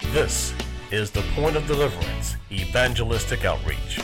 This is the Point of Deliverance Evangelistic Outreach.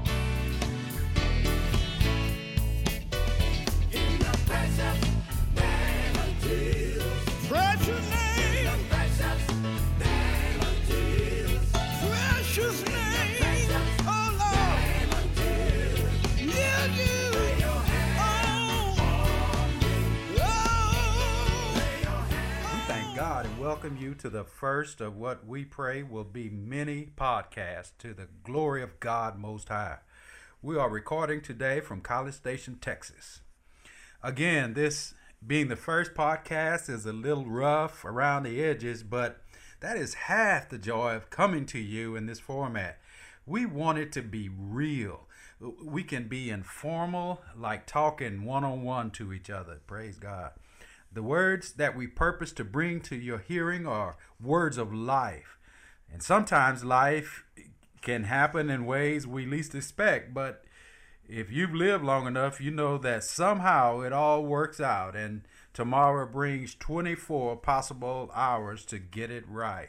Welcome you to the first of what we pray will be many podcasts to the glory of God Most High. We are recording today from College Station, Texas. Again, this being the first podcast is a little rough around the edges, but that is half the joy of coming to you in this format. We want it to be real. We can be informal, like talking one-on-one to each other. Praise God. The words that we purpose to bring to your hearing are words of life. And sometimes life can happen in ways we least expect, but if you've lived long enough, you know that somehow it all works out and tomorrow brings 24 possible hours to get it right.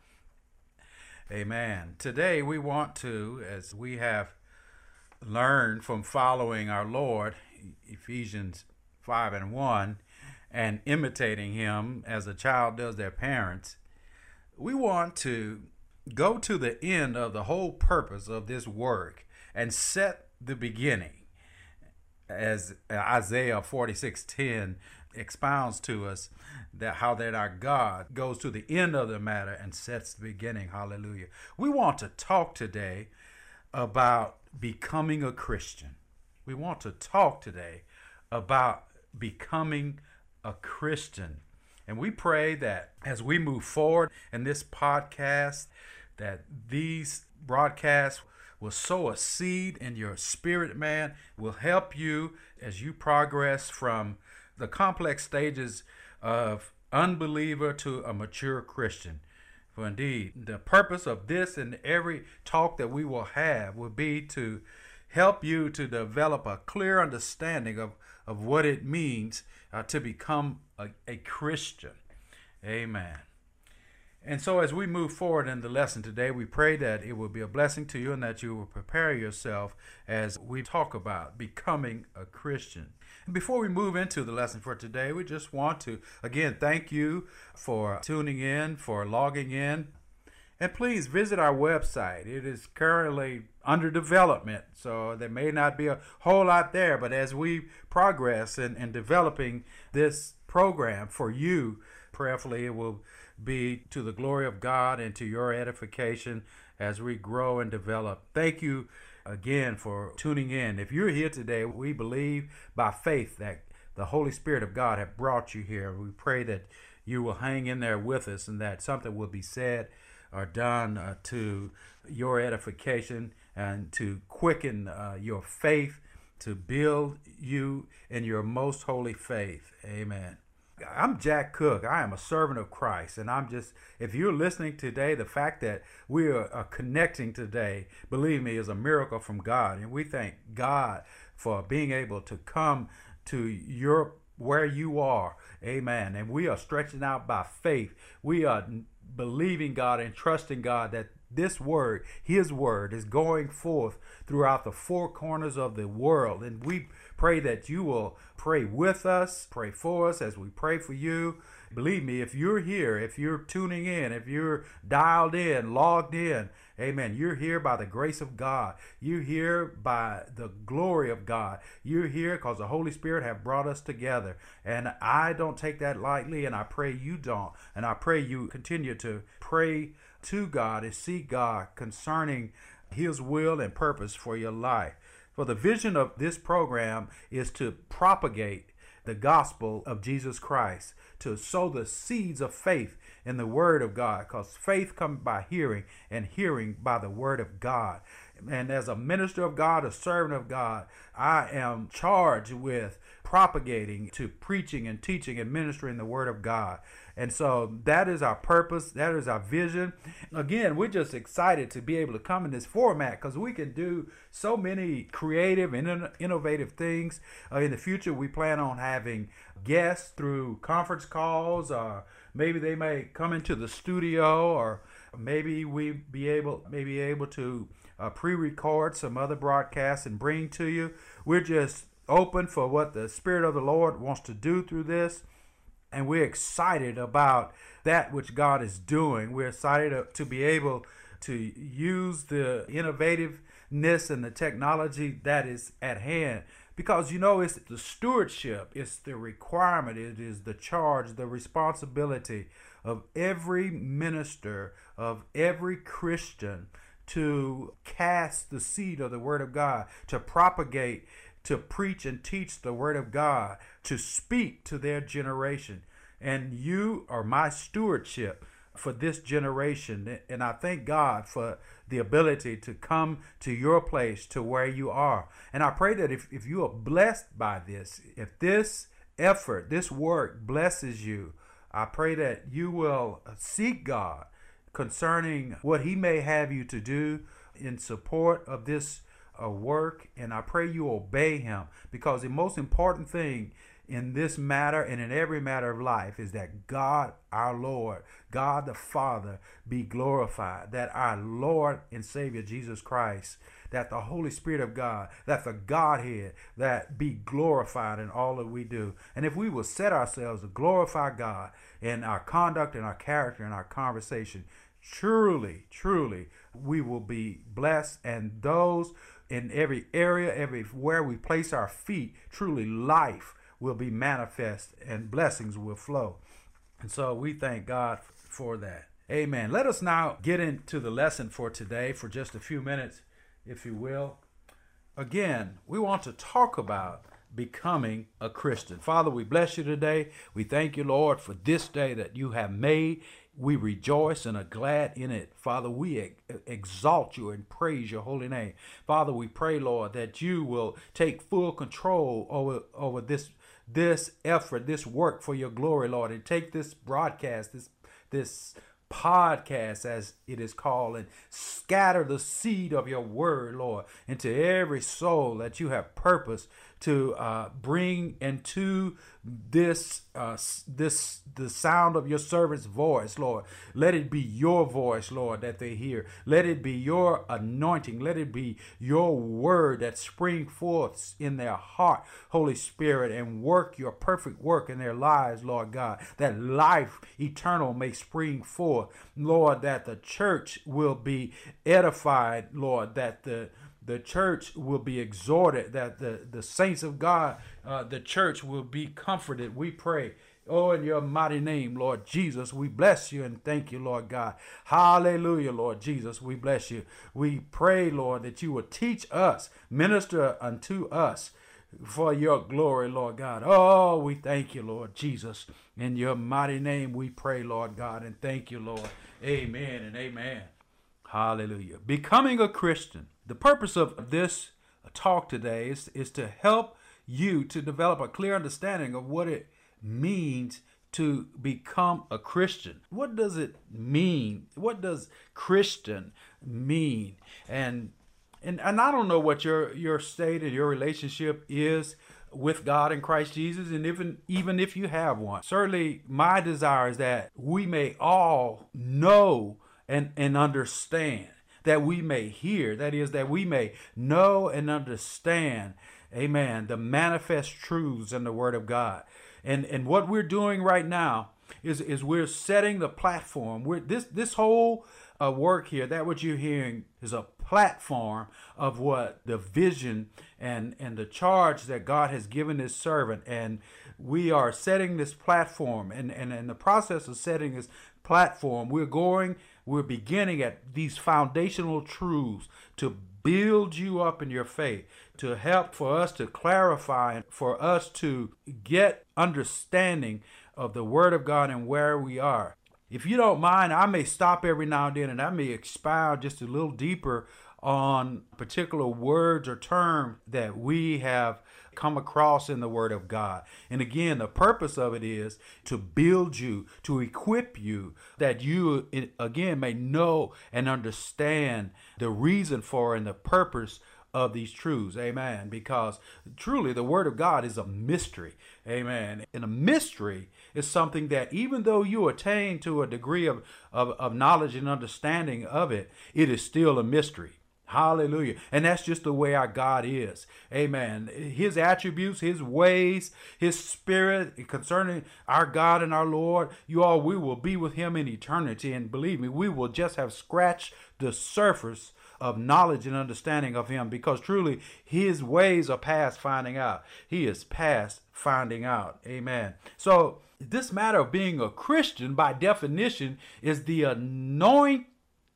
Amen. Today we want to, as we have learned from following our Lord, Ephesians 5:1, and imitating him as a child does their parents, we want to go to the end of the whole purpose of this work and set the beginning, as Isaiah 46:10 expounds to us, that how that our God goes to the end of the matter and sets the beginning. Hallelujah. We want to talk today about becoming a Christian. We want to talk today about becoming a Christian. And we pray that as we move forward in this podcast, that these broadcasts will sow a seed in your spirit, man, will help you as you progress from the complex stages of unbeliever to a mature Christian. For indeed, the purpose of this and every talk that we will have will be to help you to develop a clear understanding of what it means to become a Christian. Amen. And so as we move forward in the lesson today, we pray that it will be a blessing to you and that you will prepare yourself as we talk about becoming a Christian. And before we move into the lesson for today, we just want to, again, thank you for tuning in, for logging in. And please visit our website. It is currently under development, so there may not be a whole lot there. But as we progress in developing this program for you, prayerfully it will be to the glory of God and to your edification as we grow and develop. Thank you again for tuning in. If you're here today, we believe by faith that the Holy Spirit of God has brought you here. We pray that you will hang in there with us and that something will be said are done to your edification and to quicken your faith, to build you in your most holy faith. Amen. I'm Jack Cook. I am a servant of Christ. And if you're listening today, the fact that we are connecting today, believe me, is a miracle from God. And we thank God for being able to come to where you are. Amen. And we are stretching out by faith. We are believing God and trusting God that this word, his word, is going forth throughout the four corners of the world. And we pray that you will pray with us, pray for us as we pray for you. Believe me, if you're here, if you're tuning in, if you're dialed in, logged in, amen, you're here by the grace of God. You're here by the glory of God. You're here because the Holy Spirit have brought us together. And I don't take that lightly, and I pray you don't. And I pray you continue to pray to God and seek God concerning his will and purpose for your life. For the vision of this program is to propagate the gospel of Jesus Christ, to sow the seeds of faith in the word of God, because faith comes by hearing and hearing by the word of God. And as a minister of God, a servant of God, I am charged with propagating, to preaching and teaching and ministering the word of God. And so that is our purpose. That is our vision. Again, we're just excited to be able to come in this format because we can do so many creative and innovative things. In the future, we plan on having guests through conference calls, or maybe they may come into the studio, or maybe we may be able to pre-record some other broadcasts and bring to you. We're just open for what the Spirit of the Lord wants to do through this. And we're excited about that which God is doing. We're excited to be able to use the innovativeness and the technology that is at hand. Because, it's the stewardship, it's the requirement, it is the charge, the responsibility of every minister, of every Christian to cast the seed of the Word of God, to propagate, to preach and teach the Word of God, to speak to their generation. And you are my stewardship for this generation. And I thank God for the ability to come to your place, to where you are. And I pray that if you are blessed by this, if this effort, this work blesses you, I pray that you will seek God concerning what He may have you to do in support of this work. And I pray you obey Him, because the most important thing in this matter and in every matter of life is that God, our Lord, God the Father, be glorified, that our Lord and Savior Jesus Christ, that the Holy Spirit of God, that the Godhead, that be glorified in all that we do. And if we will set ourselves to glorify God in our conduct and our character and our conversation, truly, truly, we will be blessed. And those in every area, everywhere we place our feet, truly life will be manifest and blessings will flow. And so we thank God for that. Amen. Let us now get into the lesson for today for just a few minutes, if you will. Again, we want to talk about becoming a Christian. Father, we bless you today. We thank you, Lord, for this day that you have made. We rejoice and are glad in it. Father, we exalt you and praise your holy name. Father, we pray, Lord, that you will take full control over this effort, this work for your glory, Lord, and take this broadcast, this podcast, as it is called, and scatter the seed of your word, Lord, into every soul that you have purposed to bring into the sound of your servant's voice, Lord. Let it be your voice, Lord, that they hear. Let it be your anointing. Let it be your word that spring forth in their heart, Holy Spirit, and work your perfect work in their lives, Lord God, that life eternal may spring forth, Lord, that the church will be edified, Lord, that the church will be exhorted, that the saints of God, the church will be comforted. We pray, in your mighty name, Lord Jesus, we bless you and thank you, Lord God. Hallelujah, Lord Jesus, we bless you. We pray, Lord, that you will teach us, minister unto us for your glory, Lord God. Oh, we thank you, Lord Jesus. In your mighty name we pray, Lord God, and thank you, Lord. Amen and amen. Hallelujah. Becoming a Christian. The purpose of this talk today is to help you to develop a clear understanding of what it means to become a Christian. What does it mean? What does Christian mean? And I don't know what your state and your relationship is with God in Christ Jesus, and even if you have one. Certainly my desire is that we may all know and understand, that we may hear, that is, that we may know and understand, amen, the manifest truths in the Word of God. And what we're doing right now is we're setting the platform. This whole work here, that what you're hearing is a platform of what the vision and the charge that God has given his servant. And we are setting this platform, and in the process of setting this platform, we're beginning at these foundational truths to build you up in your faith, to help for us to clarify, for us to get understanding of the Word of God and where we are. If you don't mind, I may stop every now and then and I may expound just a little deeper on particular words or terms that we have come across in the Word of God. And again, the purpose of it is to build you, to equip you, that you again may know and understand the reason for and the purpose of these truths. Amen. Because truly the Word of God is a mystery. Amen. And a mystery is something that even though you attain to a degree of knowledge and understanding of it, it is still a mystery. Hallelujah. And that's just the way our God is. Amen. His attributes, his ways, his spirit concerning our God and our Lord, we will be with him in eternity. And believe me, we will just have scratched the surface of knowledge and understanding of him, because truly his ways are past finding out. He is past finding out. Amen. So this matter of being a Christian, by definition, is the anointed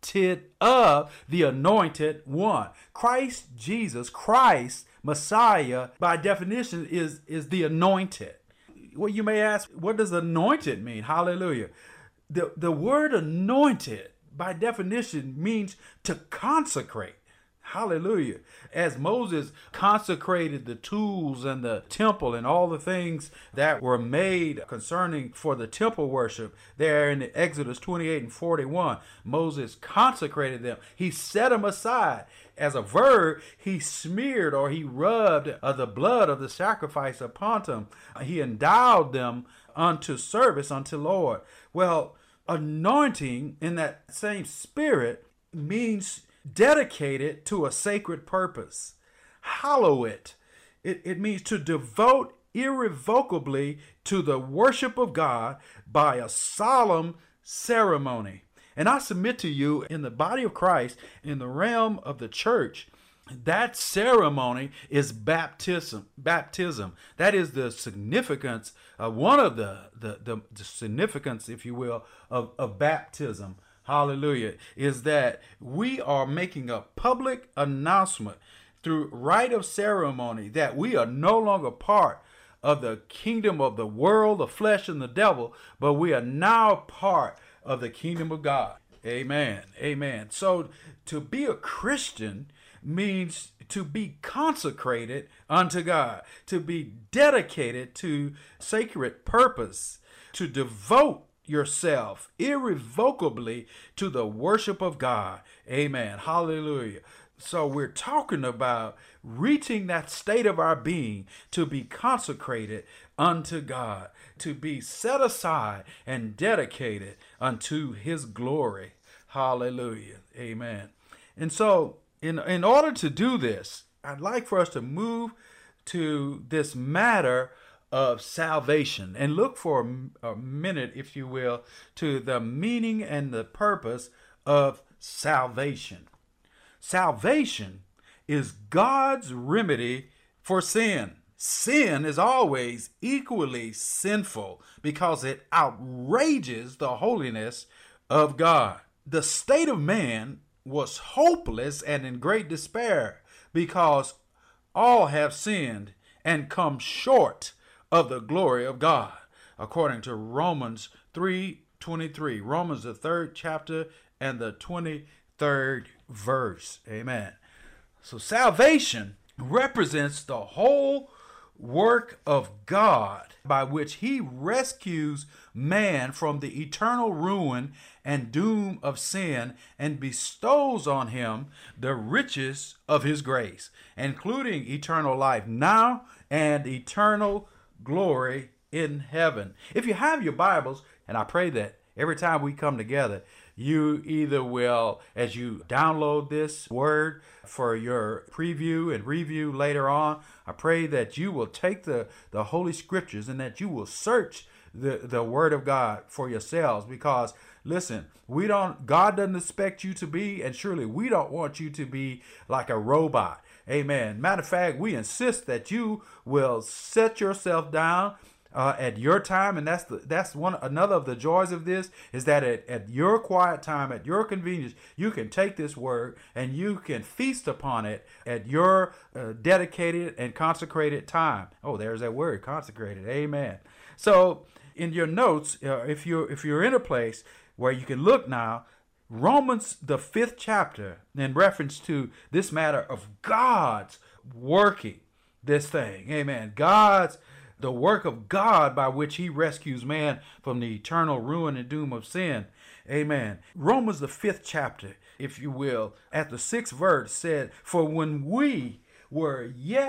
of the anointed one. Christ Jesus, Christ, Messiah, by definition is the anointed. Well, you may ask, what does anointed mean? Hallelujah. The word anointed, by definition, means to consecrate. Hallelujah. As Moses consecrated the tools and the temple and all the things that were made concerning for the temple worship there in Exodus 28 and 41, Moses consecrated them. He set them aside. As a verb, he smeared or he rubbed the blood of the sacrifice upon them. He endowed them unto service unto Lord. Well, anointing in that same spirit means dedicated to a sacred purpose. Hallow it. It means to devote irrevocably to the worship of God by a solemn ceremony. And I submit to you, in the body of Christ, in the realm of the church, that ceremony is baptism. That is the significance, one of the significance, if you will, of baptism. Hallelujah. Is that we are making a public announcement through rite of ceremony that we are no longer part of the kingdom of the world, the flesh, and the devil, but we are now part of the kingdom of God. Amen. Amen. So to be a Christian means to be consecrated unto God, to be dedicated to sacred purpose, to devote yourself irrevocably to the worship of God. Amen. Hallelujah. So we're talking about reaching that state of our being to be consecrated unto God, to be set aside and dedicated unto his glory. Hallelujah. Amen. And so in order to do this, I'd like for us to move to this matter of salvation and look for a minute, if you will, to the meaning and the purpose of salvation. Salvation is God's remedy for sin. Sin is always equally sinful because it outrages the holiness of God. The state of man was hopeless and in great despair because all have sinned and come short of the glory of God, according to Romans 3:23. Romans, the 3rd chapter and the 23rd verse. Amen. So salvation represents the whole work of God by which he rescues man from the eternal ruin and doom of sin and bestows on him the riches of his grace, including eternal life now and eternal glory in heaven. If you have your Bibles, and I pray that every time we come together, you either will, as you download this word for your preview and review later on, I pray that you will take the Holy Scriptures and that you will search the Word of God for yourselves, because listen, God doesn't expect you to be, and surely we don't want you to be like a robot. Amen. Matter of fact, we insist that you will set yourself down at your time, and that's another of the joys of this, is that at your quiet time, at your convenience, you can take this word and you can feast upon it at your dedicated and consecrated time. Oh, there's that word, consecrated. Amen. So in your notes, if you're in a place where you can look now, Romans, the 5th chapter, in reference to this matter of God's working this thing. Amen. The work of God by which he rescues man from the eternal ruin and doom of sin. Amen. Romans, the 5th chapter, if you will, at the 6th verse said, "For when we were yet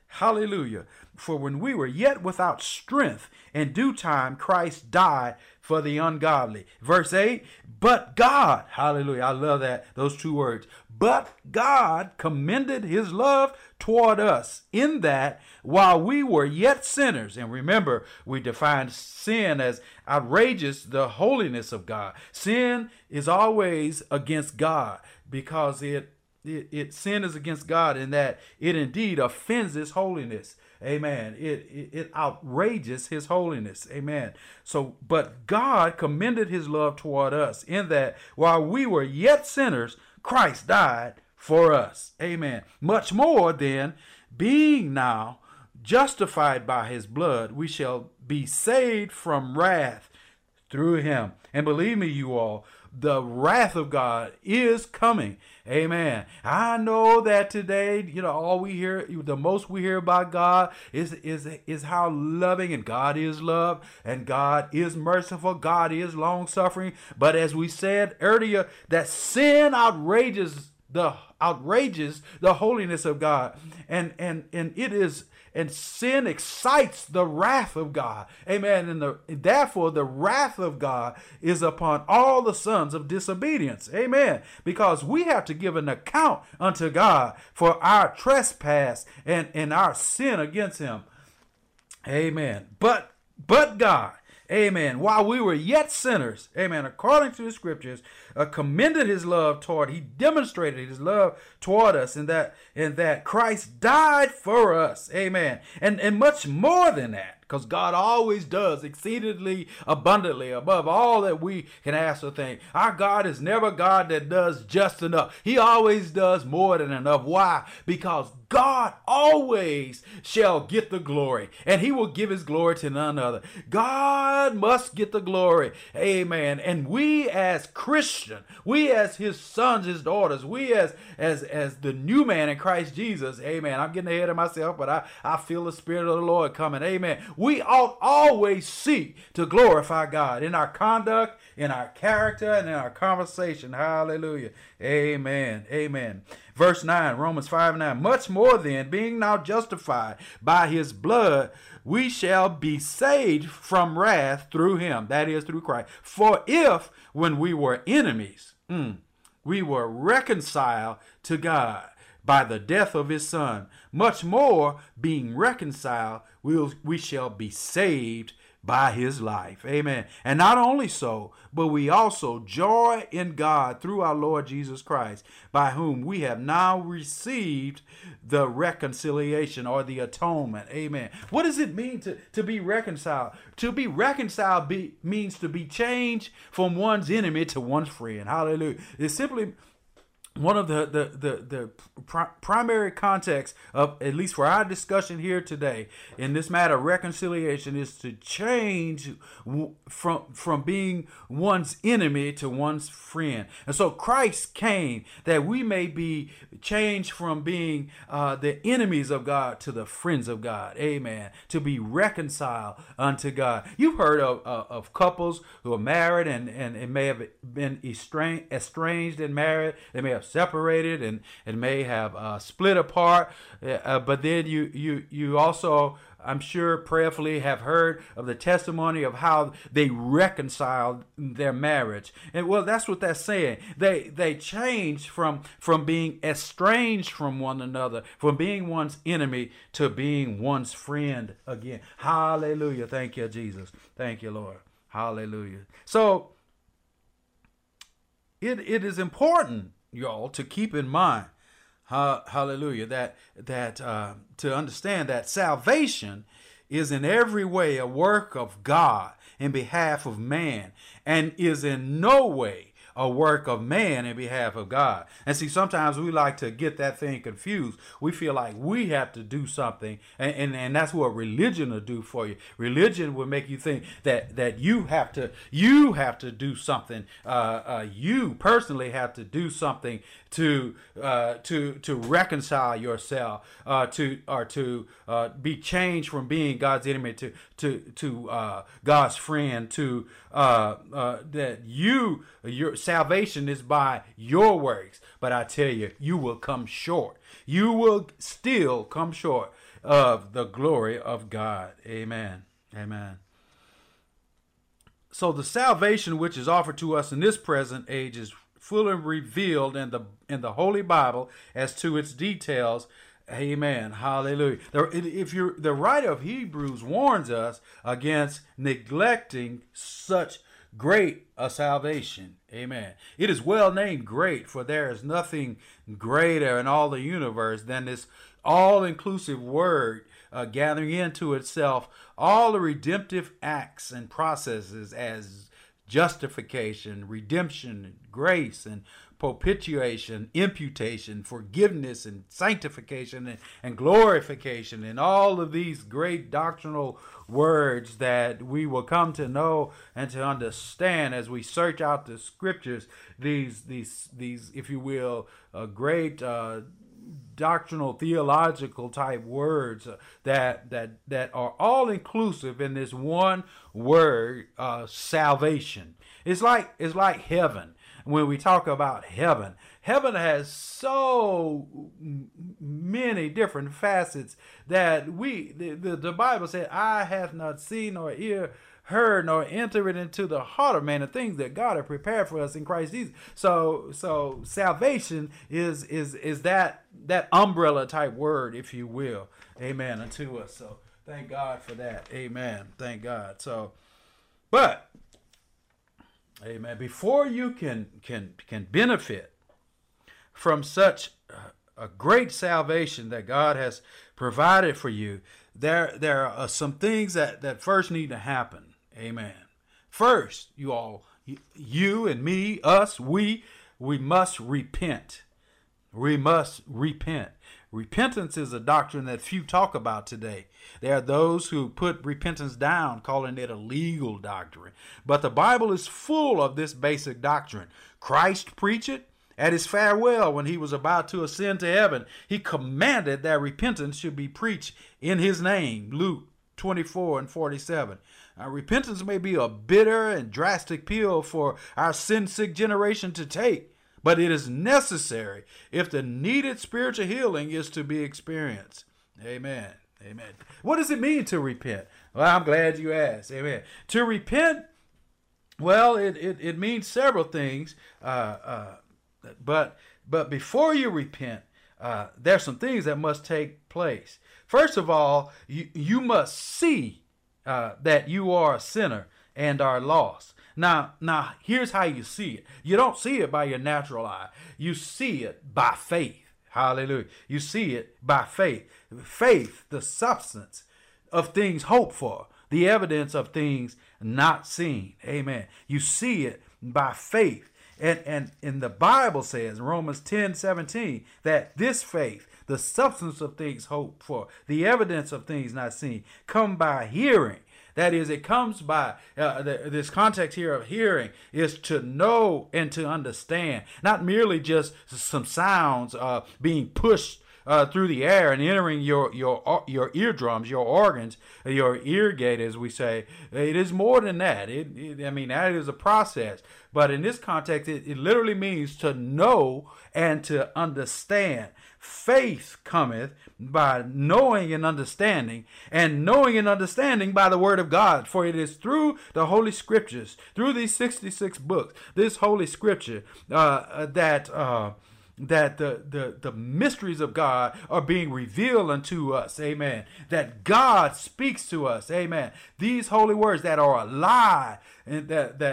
Hallelujah. For when we were yet without strength, in due time Christ died for the ungodly. Verse 8, but God, hallelujah, I love that, those two words. But God commended his love toward us in that while we were yet sinners, and remember, we defined sin as outrageous the holiness of God. Sin is always against God because sin is against God in that it indeed offends his holiness. Amen. It outrages his holiness. Amen. So, but God commended his love toward us in that while we were yet sinners, Christ died for us. Amen. Much more then, being now justified by his blood, we shall be saved from wrath through him. And believe me, you all, the wrath of God is coming. Amen. I know that today, all we hear, the most we hear about God is how loving, and God is love, and God is merciful, God is long suffering. But as we said earlier, that sin outrages the holiness of God, and sin excites the wrath of God. Amen. And therefore the wrath of God is upon all the sons of disobedience. Amen. Because we have to give an account unto God for our trespass and our sin against him. Amen. But God, amen, while we were yet sinners, amen, according to the scriptures, commended his love toward, he demonstrated his love toward us in that Christ died for us, amen, and much more than that, because God always does exceedingly abundantly above all that we can ask or think. Our God is never God that does just enough. He always does more than enough. Why? Because God always shall get the glory, and he will give his glory to none other. God must get the glory. Amen. And we as Christians, we as his sons, his daughters, we as the new man in Christ Jesus, amen. I'm getting ahead of myself, but I feel the Spirit of the Lord coming. Amen. We ought always seek to glorify God in our conduct, in our character, and in our conversation. Hallelujah. Amen. Amen. Verse 9, Romans 5:9. Much more then, being now justified by his blood, we shall be saved from wrath through him. That is, through Christ. For if, when we were enemies, we were reconciled to God by the death of his son, much more, being reconciled, we shall be saved by his life. Amen. And not only so, but we also joy in God through our Lord Jesus Christ, by whom we have now received the reconciliation or the atonement. Amen. What does it mean to be reconciled? To be reconciled means to be changed from one's enemy to one's friend. Hallelujah. It's simply one of the primary context of, at least for our discussion here today, in this matter of reconciliation, is to change from being one's enemy to one's friend. And so Christ came that we may be changed from being the enemies of God to the friends of God. Amen. To be reconciled unto God. You've heard of couples who are married and may have been estranged and married. They may have separated and may have split apart, but then you also, I'm sure, prayerfully have heard of the testimony of how they reconciled their marriage. And well, that's what that's saying. They changed from being estranged from one another, from being one's enemy to being one's friend again. Hallelujah. Thank you, Jesus. Thank you, Lord. Hallelujah. So it is important, y'all, to keep in mind, hallelujah, that to understand that salvation is in every way a work of God in behalf of man, and is in no way a work of man in behalf of God. And see, sometimes we like to get that thing confused. We feel like we have to do something, and that's what religion will do for you. Religion will make you think that you have to do something. You personally have to do something to reconcile yourself, to be changed from being God's enemy to God's friend, to that your salvation is by your works. But I tell you, you will come short. You will still come short of the glory of God. Amen. Amen. So the salvation which is offered to us in this present age is fully revealed in the Holy Bible as to its details. Amen. Hallelujah. The writer of Hebrews warns us against neglecting such great a salvation. Amen. It is well named great, for there is nothing greater in all the universe than this all-inclusive word gathering into itself all the redemptive acts and processes as justification, redemption, grace, and propitiation, imputation, forgiveness, and sanctification, and glorification, and all of these great doctrinal words that we will come to know and to understand as we search out the scriptures. These, if you will, great doctrinal, theological type words that are all inclusive in this one word, salvation. It's like heaven. When we talk about heaven, heaven has so many different facets that the Bible said, "Eye hath not seen nor ear heard nor entered into the heart of man the things that God had prepared for us in Christ Jesus." So salvation is that umbrella type word, if you will, amen, unto us. So thank God for that, amen. Thank God. So, but amen, before you can benefit from such a great salvation that God has provided for you, there are some things that first need to happen. Amen. First, you and me, us, we must repent. We must repent. Repentance is a doctrine that few talk about today. There are those who put repentance down, calling it a legal doctrine. But the Bible is full of this basic doctrine. Christ preached it at his farewell when he was about to ascend to heaven. He commanded that repentance should be preached in his name. Luke 24:47. Repentance may be a bitter and drastic pill for our sin-sick generation to take, but it is necessary if the needed spiritual healing is to be experienced. Amen. Amen. What does it mean to repent? Well, I'm glad you asked. Amen. To repent, well, it means several things. But before you repent, there's some things that must take place. First of all, you must see that you are a sinner and are lost. Now, here's how you see it. You don't see it by your natural eye. You see it by faith. Hallelujah. You see it by faith. Faith, the substance of things hoped for, the evidence of things not seen. Amen. You see it by faith. And the Bible says in Romans 10:17 that this faith, the substance of things hoped for, the evidence of things not seen, come by hearing. That is, it comes by, this context here of hearing is to know and to understand, not merely just some sounds being pushed through the air and entering your eardrums, your organs, your ear gate, as we say. It is more than that. That is a process. But in this context, it literally means to know and to understand. Faith cometh by knowing and understanding by the word of God. For it is through the Holy Scriptures, through these 66 books, this Holy Scripture, that the mysteries of God are being revealed unto us. Amen. That God speaks to us. Amen. These holy words that are alive and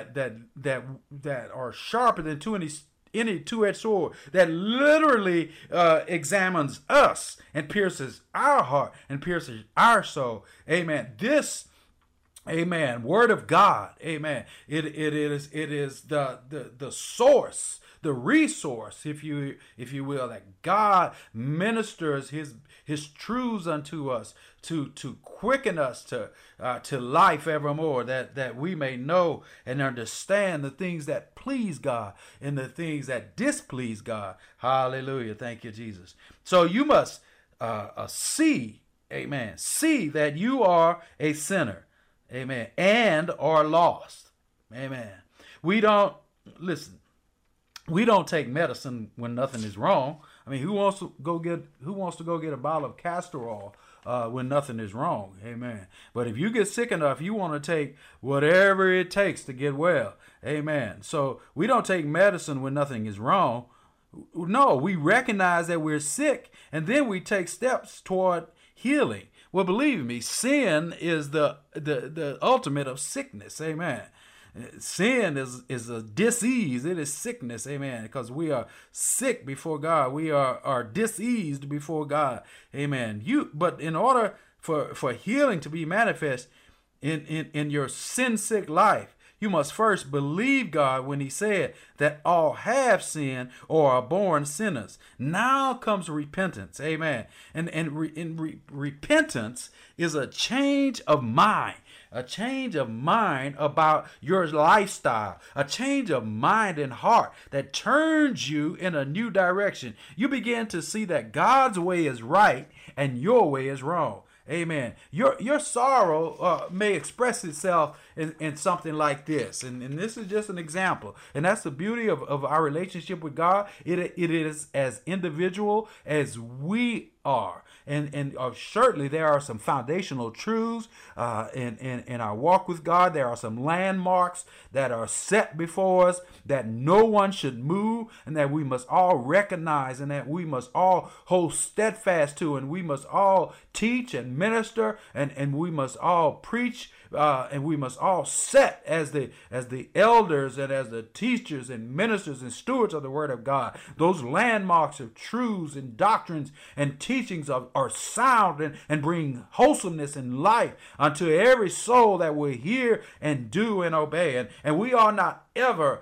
that are sharper than any two-edged sword, that literally examines us and pierces our heart and pierces our soul. Amen. This, amen, word of God, amen, it is the source, the resource, if you will, that God ministers his truths unto us to quicken us to life evermore, that we may know and understand the things that please God and the things that displease God. Hallelujah. Thank you, Jesus. So you must see, amen, see that you are a sinner, amen, and are lost. Amen. We don't take medicine when nothing is wrong. I mean, who wants to go get a bottle of castor oil when nothing is wrong. Amen. But if you get sick enough, you want to take whatever it takes to get well. Amen. So we don't take medicine when nothing is wrong. No, we recognize that we're sick, and then we take steps toward healing. Well, believe me, sin is the ultimate of sickness. Amen. Sin is a disease. It is sickness. Amen. Because we are sick before God. We are diseased before God. Amen. But in order for healing to be manifest in your sin-sick life, you must first believe God when he said that all have sinned or are born sinners. Now comes repentance. Amen. And repentance is a change of mind. A change of mind about your lifestyle, a change of mind and heart that turns you in a new direction. You begin to see that God's way is right and your way is wrong. Amen. Your sorrow may express itself in something like this. And this is just an example. And that's the beauty of our relationship with God. It is as individual as we are. And certainly there are some foundational truths in our walk with God. There are some landmarks that are set before us that no one should move, and that we must all recognize, and that we must all hold steadfast to, and we must all teach and minister, and we must all preach, and we must all set as the elders and as the teachers and ministers and stewards of the Word of God. Those landmarks of truths and doctrines and teachings are sound and bring wholesomeness and life unto every soul that will hear and do and obey. And we are not ever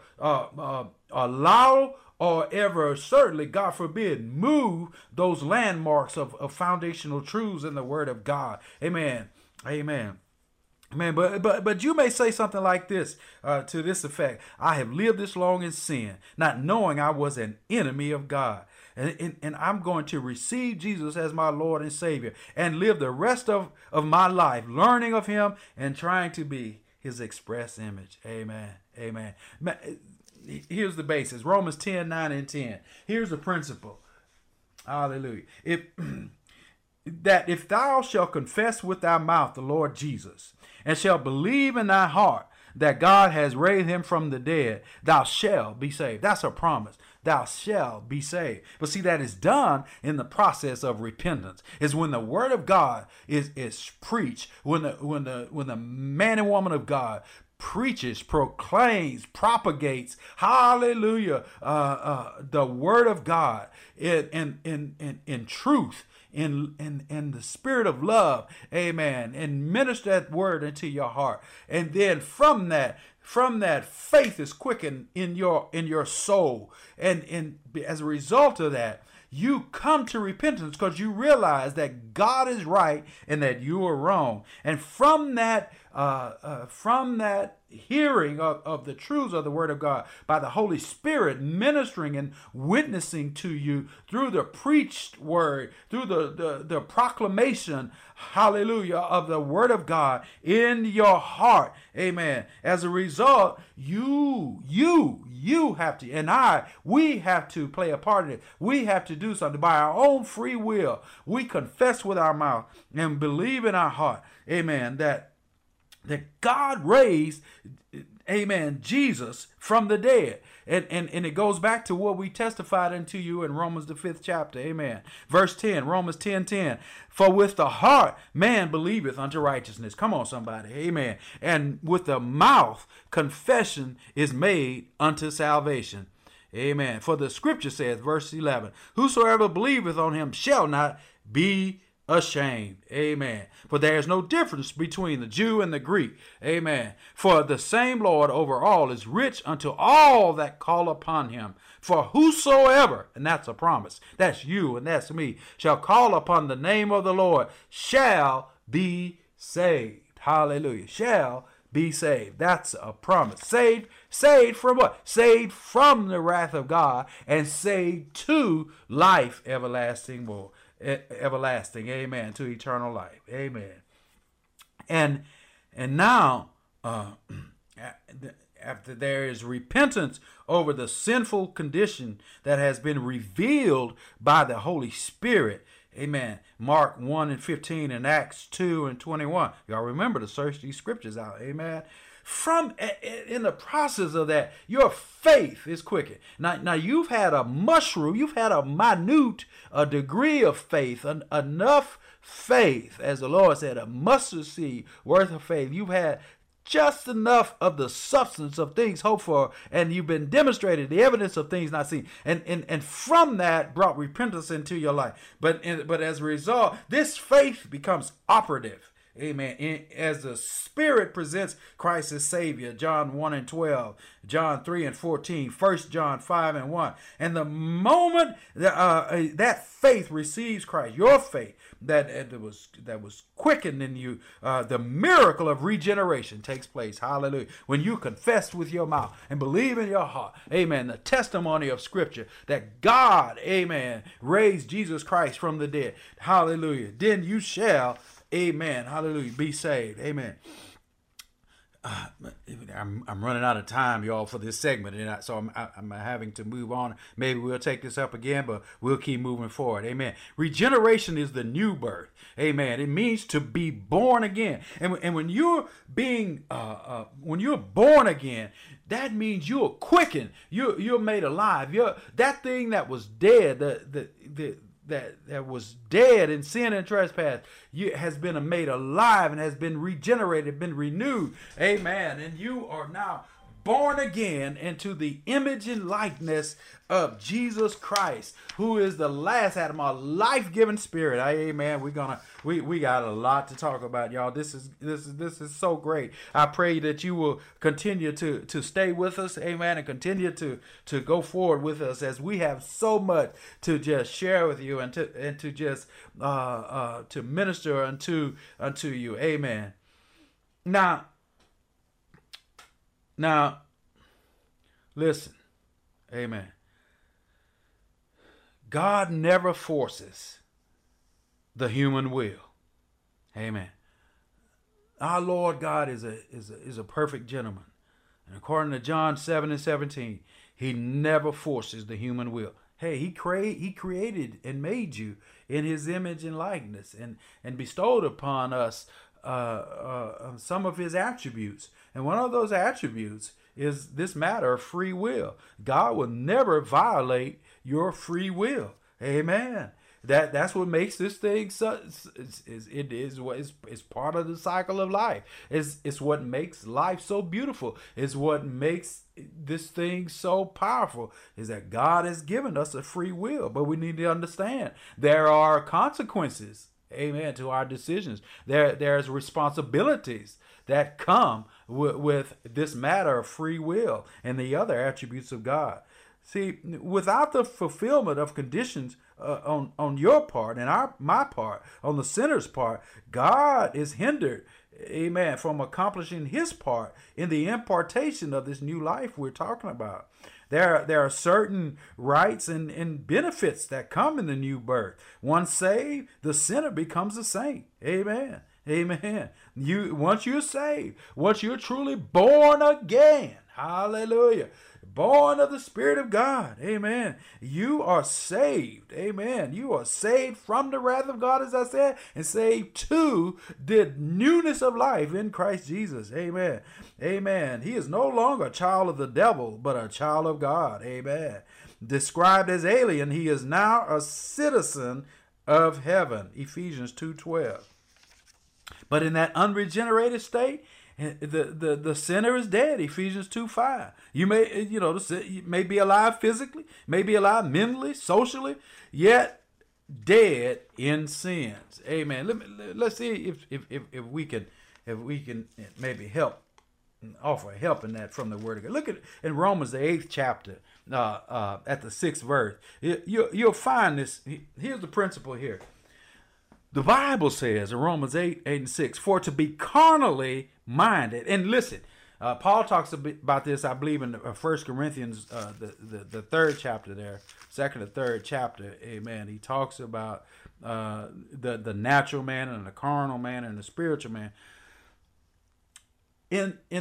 allow or ever, certainly, God forbid, move those landmarks of foundational truths in the Word of God. Amen. Amen. Man, but you may say something like this, to this effect: I have lived this long in sin, not knowing I was an enemy of God. And I'm going to receive Jesus as my Lord and Savior and live the rest of my life learning of him and trying to be his express image. Amen. Amen. Here's the basis. Romans 10:9 and 10. Here's the principle. Hallelujah. That if thou shalt confess with thy mouth the Lord Jesus, and shalt believe in thy heart that God has raised him from the dead, thou shalt be saved. That's a promise. Thou shalt be saved. But see, that is done in the process of repentance. Is when the Word of God is preached, when the man and woman of God preaches, proclaims, propagates, hallelujah, the Word of God in truth, in the spirit of love, amen, and minister that word into your heart. And then from that faith is quickened in your soul. And as a result of that, you come to repentance because you realize that God is right and that you are wrong. And from that hearing of the truths of the Word of God by the Holy Spirit ministering and witnessing to you through the preached word, through the proclamation, hallelujah, of the Word of God in your heart, amen. As a result, you have to, and we have to play a part in it. We have to do something by our own free will. We confess with our mouth and believe in our heart, amen, that God raised, amen, Jesus from the dead. And it goes back to what we testified unto you in Romans the 5th chapter, amen. Verse 10, Romans 10:10. For with the heart man believeth unto righteousness. Come on, somebody, amen. And with the mouth confession is made unto salvation. Amen. For the scripture says, verse 11, whosoever believeth on him shall not be ashamed. Amen. For there is no difference between the Jew and the Greek. Amen. For the same Lord over all is rich unto all that call upon him. For whosoever, and that's a promise, that's you and that's me, shall call upon the name of the Lord shall be saved. Hallelujah. Shall be saved. That's a promise. Saved from what? Saved from the wrath of God and saved to life everlasting. Everlasting, amen, to eternal life, amen. And now, after there is repentance over the sinful condition that has been revealed by the Holy Spirit, Amen. Mark 1:15 and Acts 2:21. Y'all remember to search these scriptures out. Amen. In the process of that, your faith is quickened. Now you've had a mushroom, you've had a minute degree of faith, enough faith, as the Lord said, a mustard seed worth of faith. You've had just enough of the substance of things hoped for, and you've been demonstrated the evidence of things not seen, and from that brought repentance into your life. But as a result, this faith becomes operative. Amen. As the Spirit presents Christ as Savior, John 1:12, John 3:14, 1 John 5:1. And the moment that faith receives Christ, your faith that was quickened in you, the miracle of regeneration takes place. Hallelujah. When you confess with your mouth and believe in your heart, amen, the testimony of Scripture that God, amen, raised Jesus Christ from the dead. Hallelujah. Then you shall, amen, hallelujah, be saved. Amen. I'm running out of time, y'all, for this segment, and so I'm having to move on. Maybe we'll take this up again, but we'll keep moving forward. Amen. Regeneration is the new birth. Amen. It means to be born again, and when you're being when you're born again, that means you're quickened. You're made alive. That thing that was dead, that was dead in sin and trespass, has been made alive and has been regenerated, been renewed. Amen. And you are now born again into the image and likeness of Jesus Christ, who is the last Adam, a life-giving Spirit. Amen. We got a lot to talk about, y'all. This is so great. I pray that you will continue to stay with us, amen, and continue to go forward with us, as we have so much to just share with you and to just to minister unto you. Amen. Now, listen, amen. God never forces the human will. Amen. Our Lord God is a perfect gentleman. And according to John 7:17, he never forces the human will. Hey, he created and made you in his image and likeness, and bestowed upon us some of his attributes. And one of those attributes is this matter of free will. God will never violate your free will. Amen. That's what makes this thing it's part of the cycle of life. It's what makes life so beautiful. It's what makes this thing so powerful, is that God has given us a free will. But we need to understand there are consequences, amen, to our decisions. There's responsibilities that come with this matter of free will and the other attributes of God. See, without the fulfillment of conditions on your part and my part, on the sinner's part, God is hindered, amen, from accomplishing his part in the impartation of this new life we're talking about. There are certain rights and benefits that come in the new birth. Once saved, the sinner becomes a saint. Amen. Amen. Once you're saved, once you're truly born again, hallelujah, born of the Spirit of God, amen, you are saved. Amen. You are saved from the wrath of God, as I said, and saved to the newness of life in Christ Jesus. Amen. Amen. He is no longer a child of the devil, but a child of God. Amen. Described as alien, he is now a citizen of heaven. Ephesians 2:12. But in that unregenerated state, the sinner is dead. Ephesians 2:5. You may be alive physically, may be alive mentally, socially, yet dead in sins. Amen. Let's see if we can maybe offer help in that from the Word of God. Look at in Romans the 8th chapter, at the 6th verse. You'll find this. Here's the principle here. The Bible says in Romans 8:6, for to be carnally minded. And listen, Paul talks about this, I believe, in 1 Corinthians, the 3rd chapter there, 2nd or 3rd chapter. Amen. He talks about the natural man and the carnal man and the spiritual man. In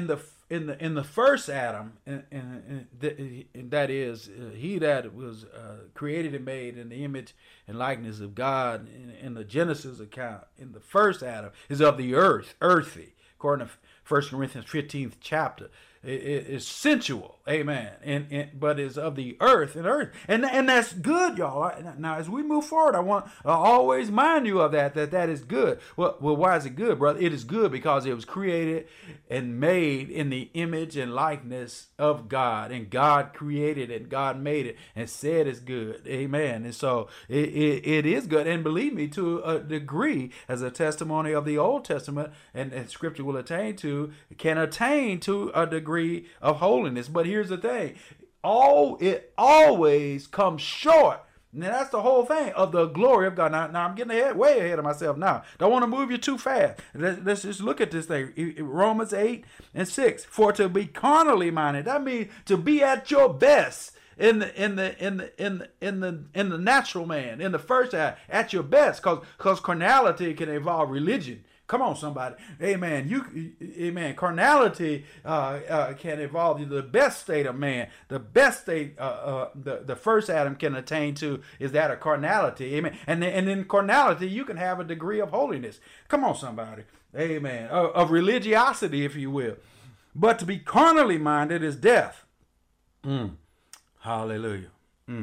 in the first Adam, and that is he that was created and made in the image and likeness of God in the Genesis account. In the first Adam is of the earth, earthy, according to 1 Corinthians 15th chapter. It is sensual, amen, but is of the earth and that's good, y'all. Now as we move forward, I want to always mind you of that is good. Well, why is it good, brother? It is good because it was created and made in the image and likeness of God, and God created it, God made it and said it's good, amen. And so it is good, and believe me, to a degree, as a testimony of the Old Testament and Scripture can attain to a degree of holiness. But here's the thing, it always comes short. Now that's the whole thing of the glory of God. Now I'm getting way ahead of myself now. Don't want to move you too fast. Let's just look at this thing. Romans 8:6. For to be carnally minded, that means to be at your best in the natural man, in the first half, at your best, because carnality can involve religion. Come on, somebody. Amen. Amen. Carnality can involve the best state of man. The best state the first Adam can attain to is that of carnality. Amen. And in carnality, you can have a degree of holiness. Come on, somebody. Amen. Of religiosity, if you will. But to be carnally minded is death. Hallelujah.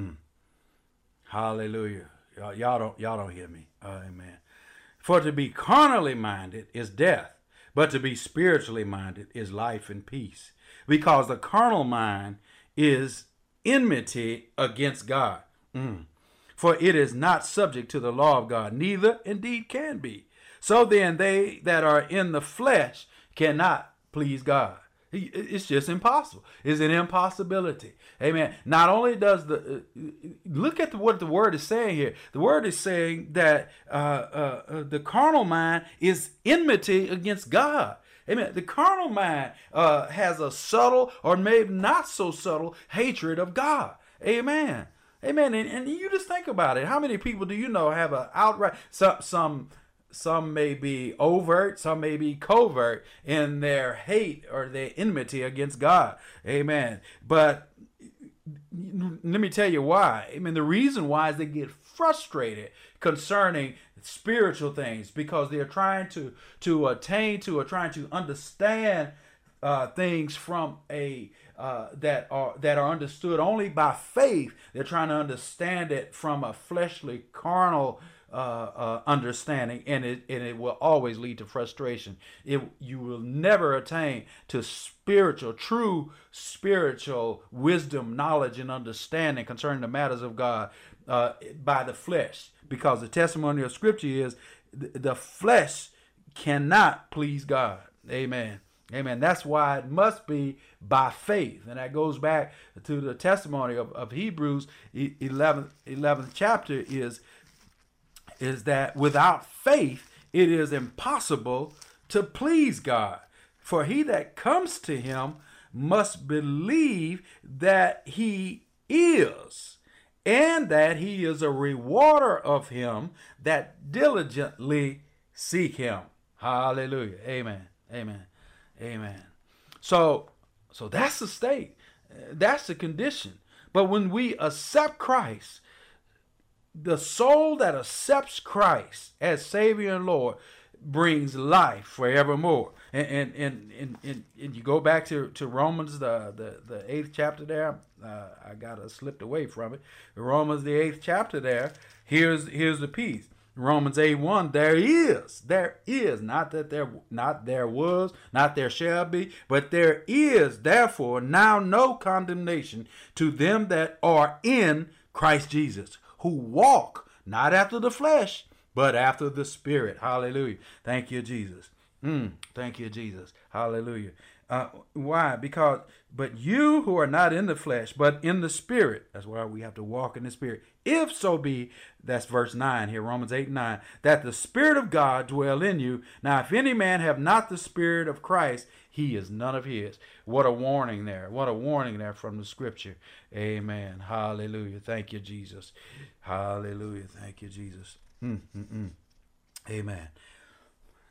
Hallelujah. Y'all don't hear me. Amen. For to be carnally minded is death, but to be spiritually minded is life and peace. Because the carnal mind is enmity against God. For it is not subject to the law of God, neither indeed can be. So then they that are in the flesh cannot please God. It's just impossible. It's an impossibility. Amen. Not only does look at what the word is saying here. The word is saying that the carnal mind is enmity against God. Amen. The carnal mind has a subtle or maybe not so subtle hatred of God. Amen. Amen. And you just think about it. How many people do you know have an outright, some may be overt, some may be covert in their hate or their enmity against God. Amen. But let me tell you why. I mean, the reason why is they get frustrated concerning spiritual things because they're trying to attain to or trying to understand things from that are understood only by faith. They're trying to understand it from a fleshly, carnal understanding, and it will always lead to frustration. You will never attain to true spiritual wisdom, knowledge, and understanding concerning the matters of God by the flesh, because the testimony of Scripture is the flesh cannot please God. Amen. Amen. That's why it must be by faith. And that goes back to the testimony of Hebrews 11th chapter is that without faith, it is impossible to please God. For he that comes to him must believe that he is, and that he is a rewarder of him that diligently seek him. Hallelujah. Amen. Amen. Amen. So that's the state. That's the condition. But when we accept Christ, the soul that accepts Christ as Savior and Lord brings life forevermore. And you go back to Romans, the 8th chapter there. I got slipped away from it. Romans, the 8th chapter there. Here's the piece. Romans 8:1. There is, not there was, not there shall be, but there is therefore now no condemnation to them that are in Christ Jesus, who walk not after the flesh, but after the Spirit. Hallelujah. Thank you, Jesus. Thank you, Jesus. Hallelujah. Why? Because, but you who are not in the flesh, but in the Spirit. That's why we have to walk in the Spirit. If so be, that's verse 9 here, Romans 8:9, that the Spirit of God dwell in you. Now, if any man have not the Spirit of Christ, he is none of his. What a warning there. What a warning there from the Scripture. Amen. Hallelujah. Thank you, Jesus. Hallelujah. Thank you, Jesus. Amen.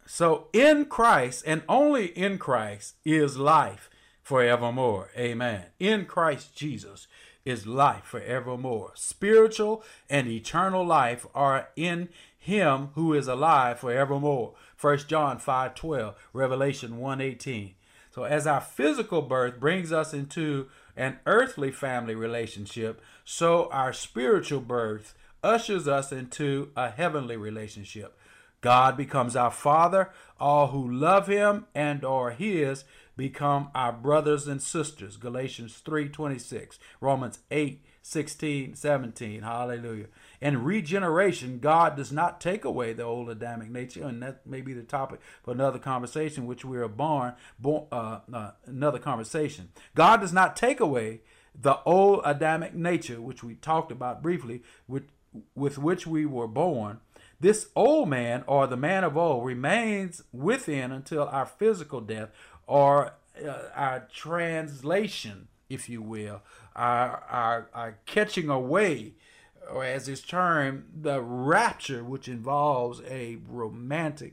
So in Christ, and only in Christ, is life forevermore. Amen. In Christ Jesus is life forevermore. Spiritual and eternal life are in him who is alive forevermore. 1 John 5:12, Revelation 1:18. So as our physical birth brings us into an earthly family relationship, so our spiritual birth ushers us into a heavenly relationship. God becomes our Father. All who love him and are his become our brothers and sisters. Galatians 3:26, Romans 8:16, 17. Hallelujah. In regeneration, God does not take away the old Adamic nature, and that may be the topic for another conversation, which we are another conversation. God does not take away the old Adamic nature, which we talked about briefly, with which we were born. This old man, or the man of old, remains within until our physical death, or our translation, if you will, our catching away, or as it's termed, the rapture, which involves a romantic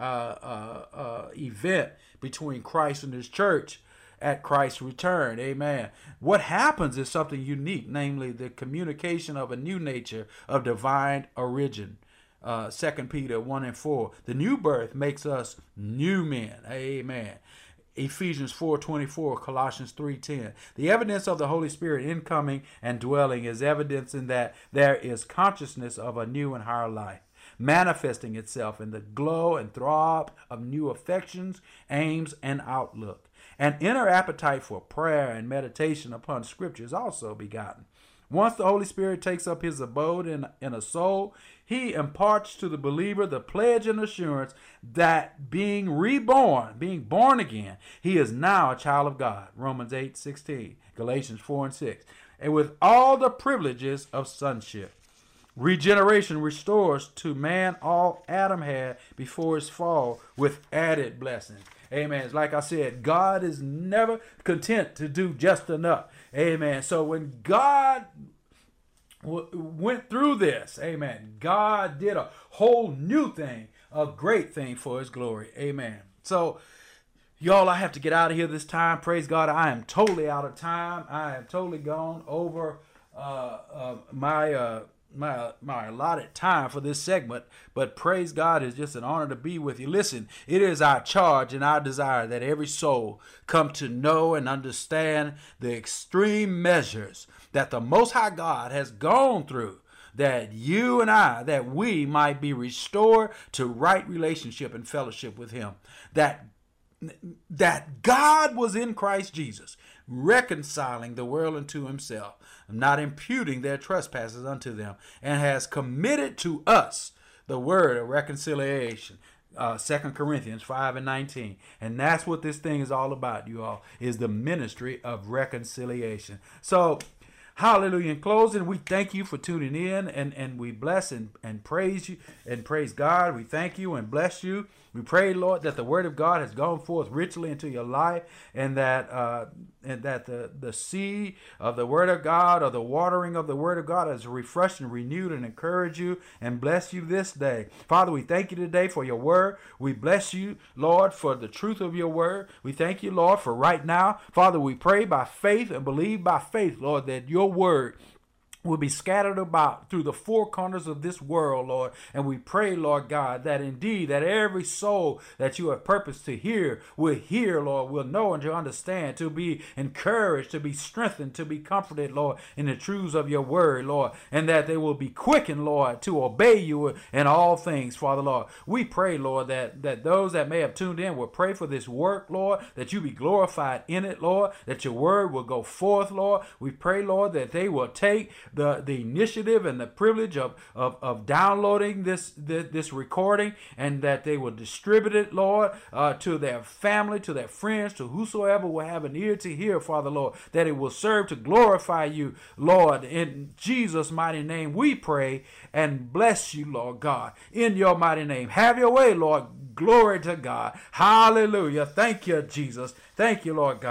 event between Christ and his church at Christ's return. Amen. What happens is something unique, namely the communication of a new nature of divine origin. 2 Peter 1:4. The new birth makes us new men. Amen. Ephesians 4:24, Colossians 3:10. The evidence of the Holy Spirit incoming and dwelling is evidence in that there is consciousness of a new and higher life, manifesting itself in the glow and throb of new affections, aims, and outlook. An inner appetite for prayer and meditation upon Scripture is also begotten. Once the Holy Spirit takes up his abode in a soul, he imparts to the believer the pledge and assurance that being reborn, being born again, he is now a child of God. Romans 8:16, Galatians 4:6. And with all the privileges of sonship. Regeneration restores to man all Adam had before his fall, with added blessings. Amen. It's like I said, God is never content to do just enough. Amen. So when God went through this, amen, God did a whole new thing, a great thing for his glory. Amen. So, y'all, I have to get out of here this time. Praise God. I am totally out of time. I have totally gone over my allotted time for this segment, but praise God, it's just an honor to be with you. Listen, it is our charge and our desire that every soul come to know and understand the extreme measures that the Most High God has gone through, that you and I, that we might be restored to right relationship and fellowship with him, that God was in Christ Jesus, reconciling the world unto himself, not imputing their trespasses unto them, and has committed to us the word of reconciliation. 2 Corinthians 5:19. And that's what this thing is all about, you all, is the ministry of reconciliation. So, hallelujah. In closing, we thank you for tuning in, and we bless and praise you and praise God. We thank you and bless you. We pray, Lord, that the word of God has gone forth richly into your life, and that the seed of the word of God, or the watering of the word of God, has refreshed and renewed and encouraged you and bless you this day. Father, we thank you today for your word. We bless you, Lord, for the truth of your word. We thank you, Lord, for right now. Father, we pray by faith and believe by faith, Lord, that your word will be scattered about through the four corners of this world, Lord. And we pray, Lord God, that indeed that every soul that you have purposed to hear will hear, Lord, will know and to understand, to be encouraged, to be strengthened, to be comforted, Lord, in the truths of your word, Lord, and that they will be quickened, Lord, to obey you in all things, Father, Lord. We pray, Lord, that those that may have tuned in will pray for this work, Lord, that you be glorified in it, Lord, that your word will go forth, Lord. We pray, Lord, that they will take the initiative and the privilege of downloading this recording, and that they will distribute it, Lord, to their family, to their friends, to whosoever will have an ear to hear, Father, Lord, that it will serve to glorify you, Lord. In Jesus' mighty name we pray and bless you, Lord God, in your mighty name. Have your way, Lord. Glory to God. Hallelujah. Thank you, Jesus. Thank you, Lord God.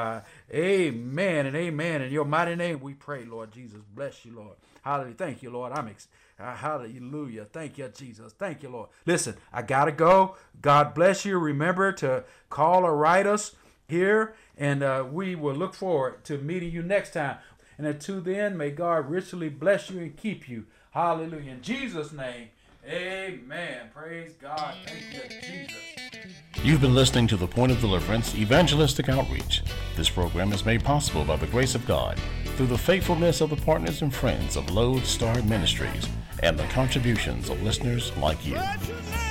Amen and amen. In your mighty name we pray, Lord Jesus. Bless you, Lord. Hallelujah. Thank you, Lord. Hallelujah. Thank you, Jesus. Thank you, Lord. Listen, I got to go. God bless you. Remember to call or write us here, and we will look forward to meeting you next time. And until then, may God richly bless you and keep you. Hallelujah. In Jesus' name, amen. Praise God. Thank you, Jesus. You've been listening to The Point of Deliverance Evangelistic Outreach. This program is made possible by the grace of God through the faithfulness of the partners and friends of Lodestar Ministries and the contributions of listeners like you.